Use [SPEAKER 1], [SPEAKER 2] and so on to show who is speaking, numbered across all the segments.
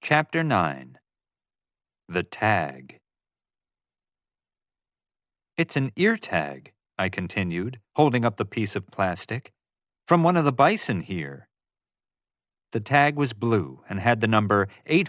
[SPEAKER 1] Chapter 9. The Tag. "It's an ear tag," I continued, holding up the piece of plastic, "from one of the bison here." The tag was blue and had the number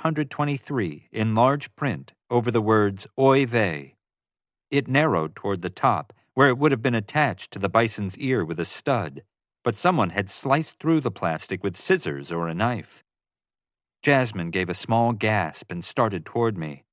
[SPEAKER 1] 823 in large print over the words Oy vey. It narrowed toward the top, where it would have been attached to the bison's ear with a stud, but someone had sliced through the plastic with scissors or a knife. Jasmine gave a small gasp and started toward me.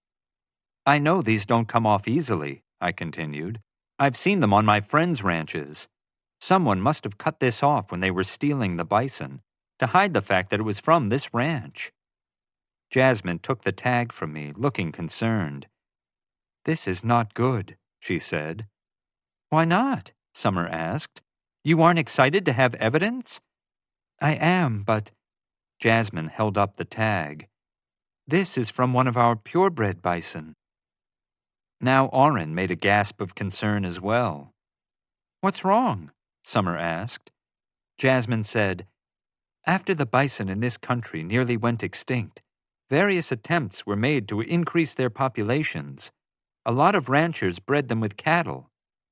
[SPEAKER 1] "I know these don't come off easily," I continued. "I've seen them on my friends' ranches. Someone must have cut this off when they were stealing the bison, to hide the fact that it was from this ranch." Jasmine took the tag from me, looking concerned. "This is not good," she said. "Why not?" Summer asked. "You aren't excited to have evidence?" "I am, but—" Jasmine held up the tag. "This is from one of our purebred bison." Now Oren made a gasp of concern as well. "What's wrong?" Summer asked. Jasmine said, "After the bison in this country nearly went extinct, various attempts were made to increase their populations. A lot of ranchers bred them with cattle."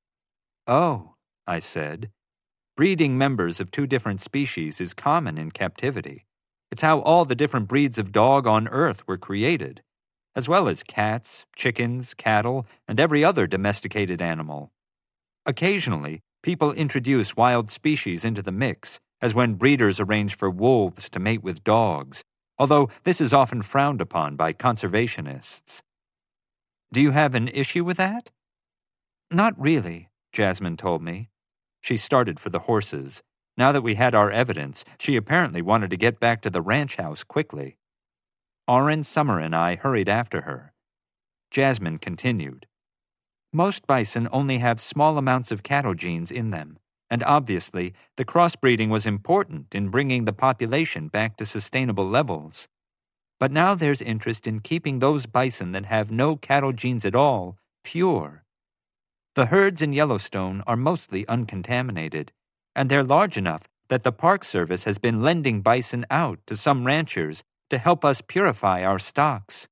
[SPEAKER 1] "Oh," I said. "Breeding members of two different species is common in captivity. It's how all the different breeds of dog on Earth were created, as well as cats, chickens, cattle, and every other domesticated animal. Occasionally, people introduce wild species into the mix, as when breeders arrange for wolves to mate with dogs, although this is often frowned upon by conservationists." "Do you have an issue with that?" "Not really," Jasmine told me. She started for the horses. Now that we had our evidence, she apparently wanted to get back to the ranch house quickly. Oren, Summer, and I hurried after her. Jasmine continued. "Most bison only have small amounts of cattle genes in them, and obviously the crossbreeding was important in bringing the population back to sustainable levels. But now there's interest in keeping those bison that have no cattle genes at all pure. The herds in Yellowstone are mostly uncontaminated, and they're large enough that the Park Service has been lending bison out to some ranchers to help us purify our stocks."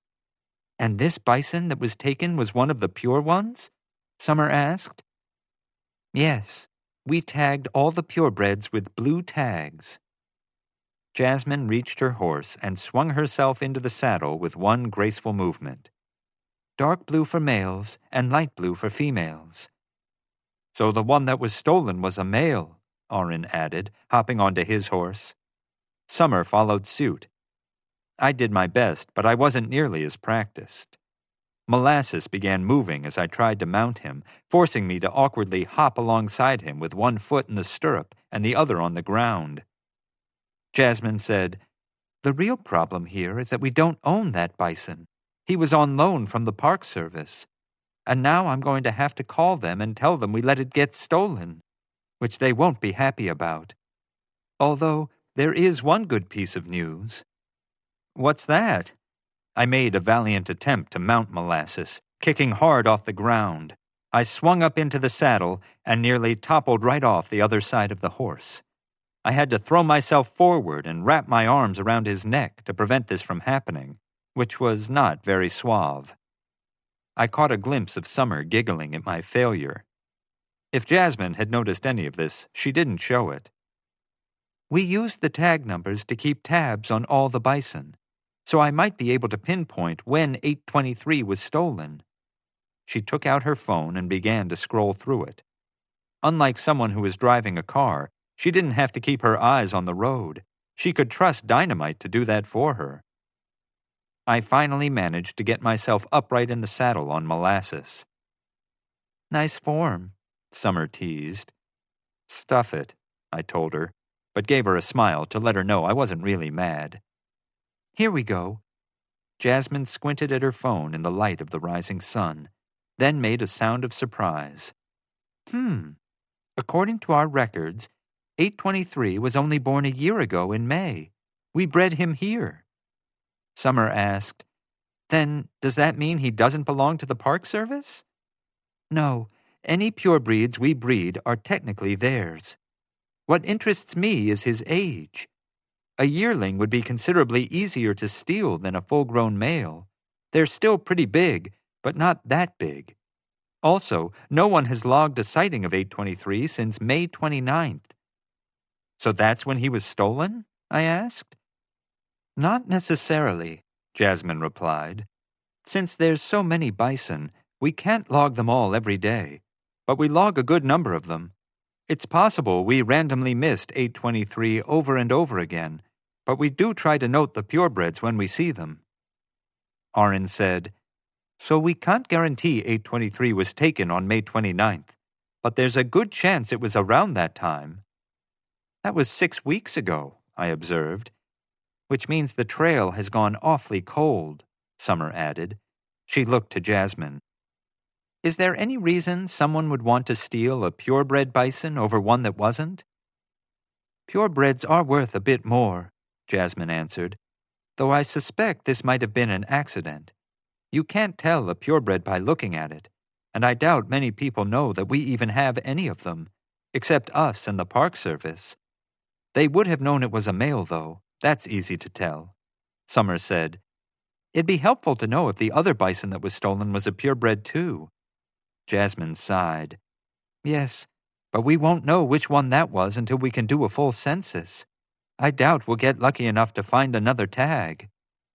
[SPEAKER 1] "And this bison that was taken was one of the pure ones?" Summer asked. "Yes, we tagged all the purebreds with blue tags." Jasmine reached her horse and swung herself into the saddle with one graceful movement. "Dark blue for males and light blue for females." "So the one that was stolen was a male," Oren added, hopping onto his horse. Summer followed suit. I did my best, but I wasn't nearly as practiced. Molasses began moving as I tried to mount him, forcing me to awkwardly hop alongside him with one foot in the stirrup and the other on the ground. Jasmine said, "The real problem here is that we don't own that bison. He was on loan from the Park Service. And now I'm going to have to call them and tell them we let it get stolen, which they won't be happy about. Although there is one good piece of news." "What's that?" I made a valiant attempt to mount Molasses, kicking hard off the ground. I swung up into the saddle and nearly toppled right off the other side of the horse. I had to throw myself forward and wrap my arms around his neck to prevent this from happening, which was not very suave. I caught a glimpse of Summer giggling at my failure. If Jasmine had noticed any of this, she didn't show it. "We used the tag numbers to keep tabs on all the bison, so I might be able to pinpoint when 823 was stolen." She took out her phone and began to scroll through it. Unlike someone who was driving a car, she didn't have to keep her eyes on the road. She could trust Dynamite to do that for her. I finally managed to get myself upright in the saddle on Molasses. "Nice form," Summer teased. "Stuff it," I told her, but gave her a smile to let her know I wasn't really mad. "Here we go." Jasmine squinted at her phone in the light of the rising sun, then made a sound of surprise. According to our records, 823 was only born a year ago in May. We bred him here." Summer asked, "Then does that mean he doesn't belong to the Park Service?" "No, any purebreeds we breed are technically theirs. What interests me is his age. A yearling would be considerably easier to steal than a full-grown male. They're still pretty big, but not that big. Also, no one has logged a sighting of 823 since May 29th. So that's when he was stolen? I asked. Not necessarily, Jasmine replied. Since there's so many bison, we can't log them all every day, but we log a good number of them. It's possible we randomly missed 823 over and over again, but we do try to note the purebreds when we see them. Aaron said, So we can't guarantee 823 was taken on May 29th, but there's a good chance it was around that time. That was 6 weeks ago, I observed, which means the trail has gone awfully cold, Summer added. She looked to Jasmine. Is there any reason someone would want to steal a purebred bison over one that wasn't? Purebreds are worth a bit more, Jasmine answered, though I suspect this might have been an accident. You can't tell a purebred by looking at it, and I doubt many people know that we even have any of them, except us and the Park Service. They would have known it was a male, though. That's easy to tell. Summer said, It'd be helpful to know if the other bison that was stolen was a purebred too. Jasmine sighed. Yes, but we won't know which one that was until we can do a full census. I doubt we'll get lucky enough to find another tag.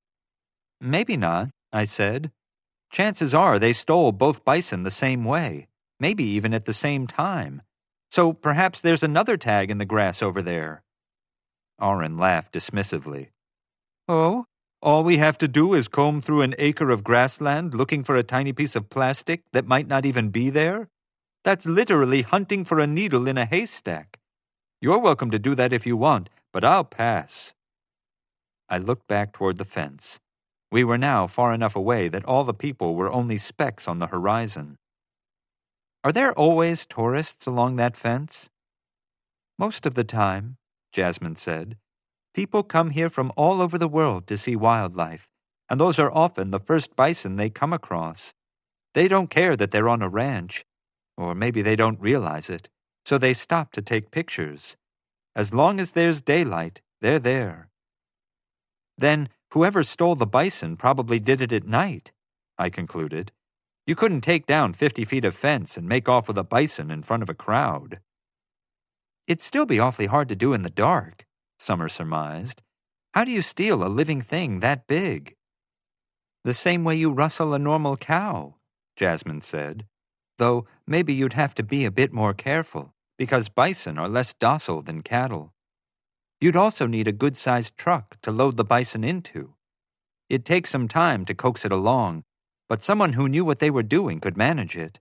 [SPEAKER 1] Maybe not, I said. Chances are they stole both bison the same way, maybe even at the same time. So perhaps there's another tag in the grass over there. Aaron laughed dismissively. Oh, all we have to do is comb through an acre of grassland looking for a tiny piece of plastic that might not even be there? That's literally hunting for a needle in a haystack. You're welcome to do that if you want, but I'll pass. I looked back toward the fence. We were now far enough away that all the people were only specks on the horizon. Are there always tourists along that fence? Most of the time, Jasmine said. People come here from all over the world to see wildlife, and those are often the first bison they come across. They don't care that they're on a ranch, or maybe they don't realize it, so they stop to take pictures. As long as there's daylight, they're there. Then, whoever stole the bison probably did it at night, I concluded. You couldn't take down 50 feet of fence and make off with a bison in front of a crowd. It'd still be awfully hard to do in the dark, Summer surmised. How do you steal a living thing that big? The same way you rustle a normal cow, Jasmine said. Though maybe you'd have to be a bit more careful, because bison are less docile than cattle. You'd also need a good-sized truck to load the bison into. It'd take some time to coax it along, but someone who knew what they were doing could manage it.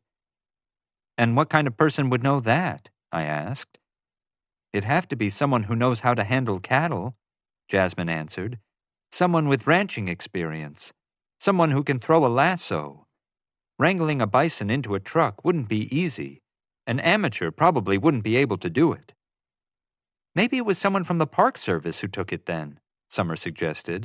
[SPEAKER 1] And what kind of person would know that? I asked. It'd have to be someone who knows how to handle cattle, Jasmine answered. Someone with ranching experience. Someone who can throw a lasso. Wrangling a bison into a truck wouldn't be easy. An amateur probably wouldn't be able to do it. Maybe it was someone from the Park Service who took it then, Summer suggested.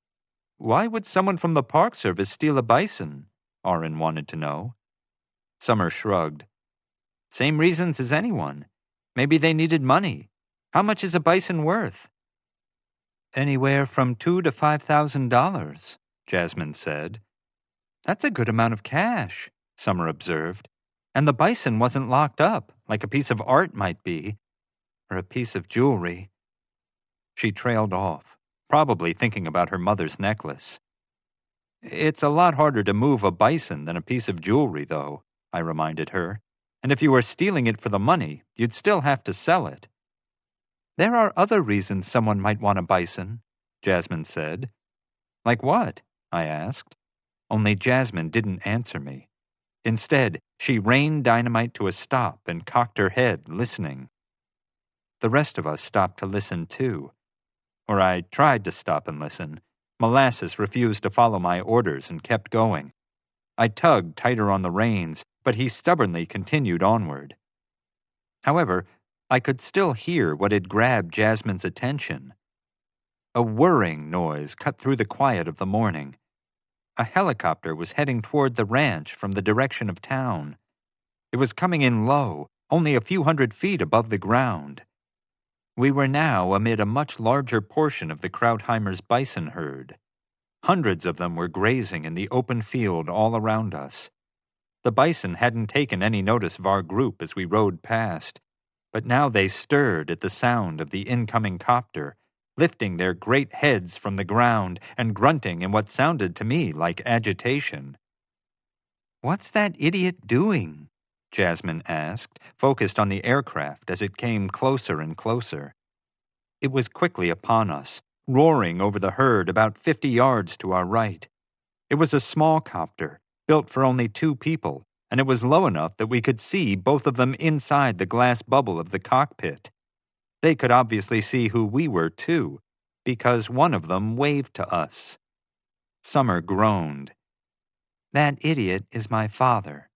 [SPEAKER 1] Why would someone from the Park Service steal a bison? Aaron wanted to know. Summer shrugged. Same reasons as anyone. Maybe they needed money. How much is a bison worth? Anywhere from $2,000 to $5,000, Jasmine said. That's a good amount of cash, Summer observed. And the bison wasn't locked up, like a piece of art might be, or a piece of jewelry. She trailed off, probably thinking about her mother's necklace. It's a lot harder to move a bison than a piece of jewelry, though, I reminded her. And if you were stealing it for the money, you'd still have to sell it. There are other reasons someone might want a bison, Jasmine said. Like what? I asked. Only Jasmine didn't answer me. Instead, she rained dynamite to a stop and cocked her head, listening. The rest of us stopped to listen too. Or I tried to stop and listen. Molasses refused to follow my orders and kept going. I tugged tighter on the reins, but he stubbornly continued onward. However, I could still hear what had grabbed Jasmine's attention. A whirring noise cut through the quiet of the morning. A helicopter was heading toward the ranch from the direction of town. It was coming in low, only a few hundred feet above the ground. We were now amid a much larger portion of the Krautheimer's bison herd. Hundreds of them were grazing in the open field all around us. The bison hadn't taken any notice of our group as we rode past, but now they stirred at the sound of the incoming copter, lifting their great heads from the ground and grunting in what sounded to me like agitation. "What's that idiot doing?" Jasmine asked, focused on the aircraft as it came closer and closer. It was quickly upon us, roaring over the herd about 50 yards to our right. It was a small copter, built for only 2 people, and it was low enough that we could see both of them inside the glass bubble of the cockpit. They could obviously see who we were, too, because one of them waved to us. Summer groaned. "That idiot is my father."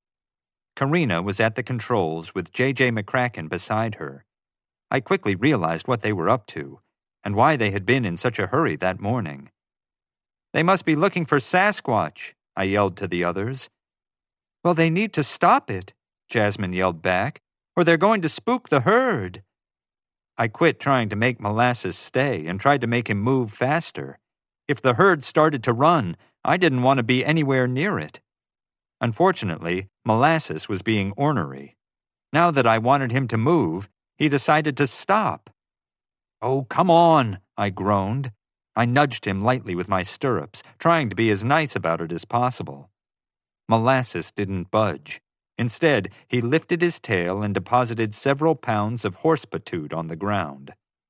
[SPEAKER 1] Karina was at the controls with J.J. McCracken beside her. I quickly realized what they were up to, and why they had been in such a hurry that morning. "They must be looking for Sasquatch," I yelled to the others. "Well, they need to stop it," Jasmine yelled back, "or they're going to spook the herd." I quit trying to make Molasses stay and tried to make him move faster. If the herd started to run, I didn't want to be anywhere near it. Unfortunately, Molasses was being ornery. Now that I wanted him to move, he decided to stop. "Oh, come on," I groaned. I nudged him lightly with my stirrups, trying to be as nice about it as possible. Molasses didn't budge. Instead, he lifted his tail and deposited several pounds of horse patoot on the ground.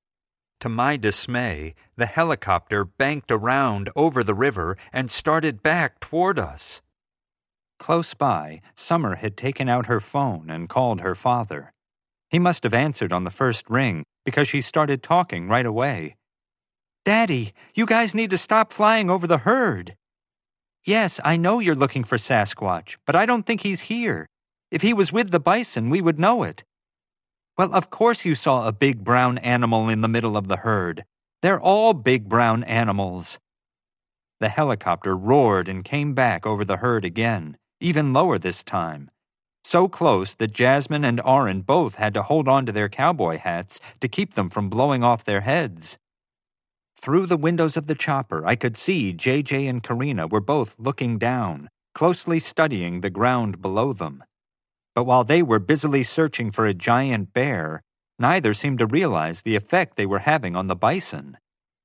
[SPEAKER 1] To my dismay, the helicopter banked around over the river and started back toward us. Close by, Summer had taken out her phone and called her father. He must have answered on the first ring because she started talking right away. "Daddy, you guys need to stop flying over the herd." "Yes, I know you're looking for Sasquatch, but I don't think he's here. If he was with the bison, we would know it." "Well, of course you saw a big brown animal in the middle of the herd. They're all big brown animals." The helicopter roared and came back over the herd again, even lower this time. So close that Jasmine and Aaron both had to hold on to their cowboy hats to keep them from blowing off their heads. Through the windows of the chopper, I could see JJ and Karina were both looking down, closely studying the ground below them. But while they were busily searching for a giant bear, neither seemed to realize the effect they were having on the bison.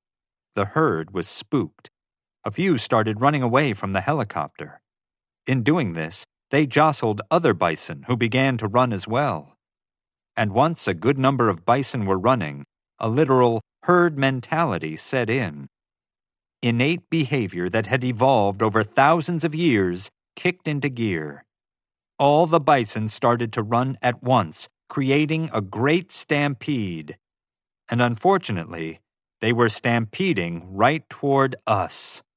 [SPEAKER 1] The herd was spooked. A few started running away from the helicopter. In doing this, they jostled other bison who began to run as well. And once a good number of bison were running, a literal herd mentality set in. Innate behavior that had evolved over thousands of years kicked into gear. All the bison started to run at once, creating a great stampede. And unfortunately, they were stampeding right toward us.